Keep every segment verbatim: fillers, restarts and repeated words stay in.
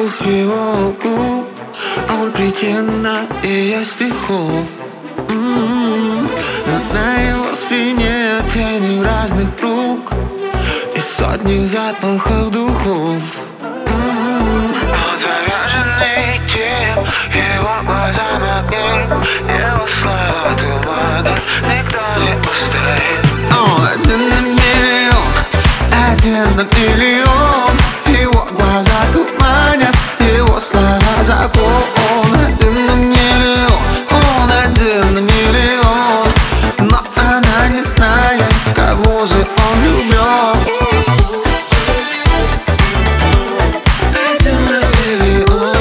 вкус его губ, а он причина и я стихов. М-м-м. На его спине тени разных рук и сотни запахов духов. М-м-м. Он заряженный тем, его глаза магнит, его слова туманы, никто не устоит. Он один на миллион, один на миллион. Его глаза туманят, его слова закон. Он один на миллион, он один на миллион. Но она не знает, в кого же он влюблен. Один на миллион.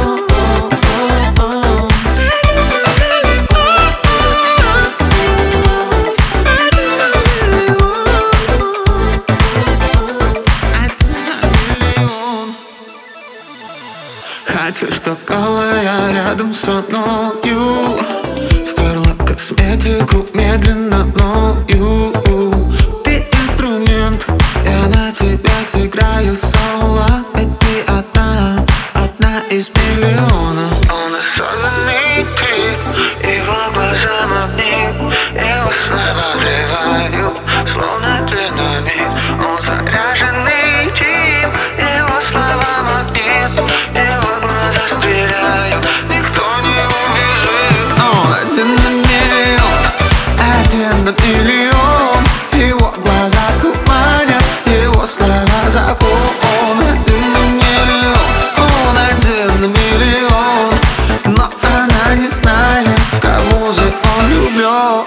Хочу, чтоб голая рядом со мною стерла косметику медленно мною. Ты инструмент, я на тебя сыграю соло. Ведь ты одна, одна из миллиона. Он особенный тип, его глаза магнит, его слова взрывают, словно динамит. Он заряженный тип, его слова магнит, его глаза стреляют, никто не убежит. Он один на миллион, один на миллион. Его глаза туманят, его слова закон. Он один на миллион, он один на миллион. Но она не знает, в кого же он влюблен.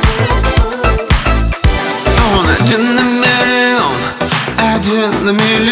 Один на миллион, один на миллион.